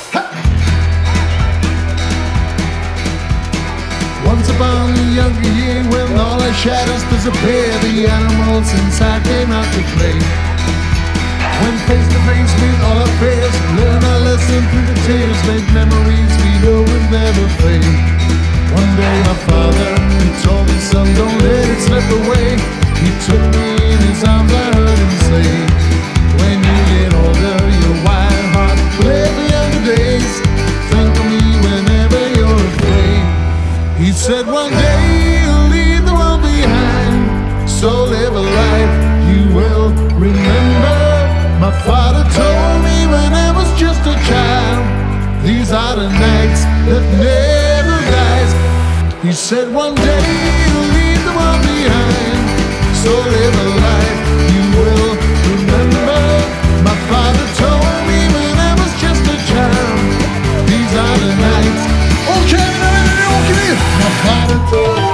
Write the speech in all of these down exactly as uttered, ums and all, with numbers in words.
Once upon a younger year, when all the shadows disappeared, the animals inside came out to play. When face to face with all our fears, learn our lesson through the tears, make memories we know will never fade. One day my father, he told me, son, don't let it slip away. He took me in his arms, I heard him say, when you get older, your wild heart will live the younger days. Think of me whenever you're afraid. He said one day you'll leave the world behind, so live a life you will remember. My father told me when I was just a child, these are the nights that never dies. He said one day you'll leave the world behind, so live a life you will remember. My father told me when I was just a child, these are the nights. Okay, okay. My father told me.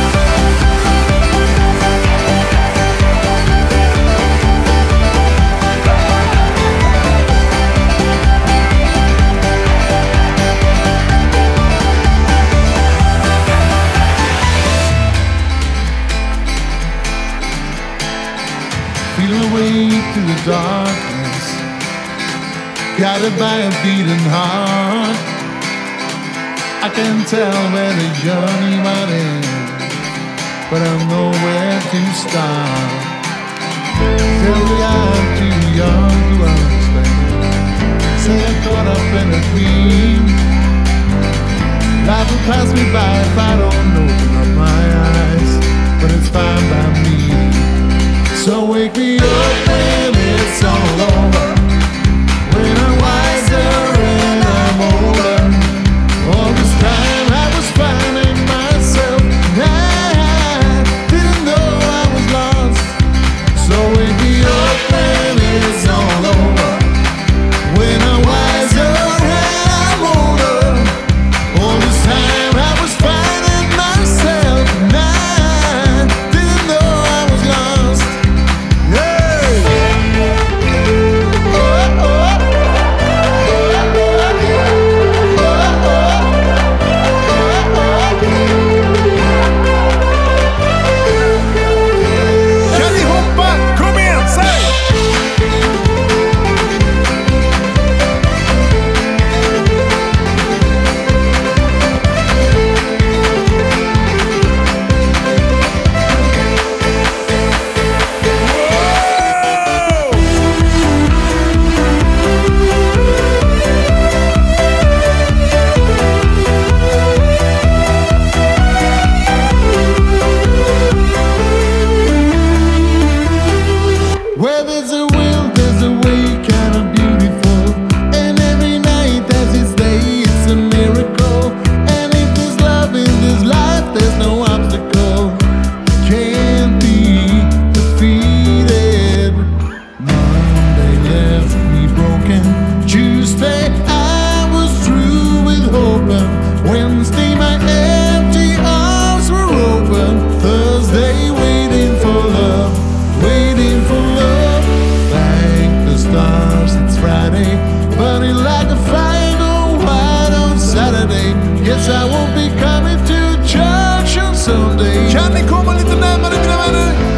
Feel my way through the darkness, guided by a beating heart. I can tell where the journey might end, but I know where to start. Tell me I'm too young to understand. Say I'm caught up in a dream. Life will pass me by if I don't open up my eyes, but it's fine by me. So wake me up when it's all over, when I'm wiser and I'm older. All this time I was finding myself, I didn't know I was lost. So wake me up when it's all over, when I'm wiser and I'm older. All this time I was finding myself, I didn't know I was lost. Where there's a will, there's a way, kind of beautiful. And every night as its day, it's a miracle. And if there's love in this life, there's no obstacle can't be defeated. Monday left me broken. Tuesday I was through with hoping. Wednesday my empty arms were open. Thursday waiting for love, waiting for love. Thank the stars it's Friday, burning like a fire go white on Saturday. Guess I won't be coming to church on Sunday. Kan ni komma lite närmare mina vänner?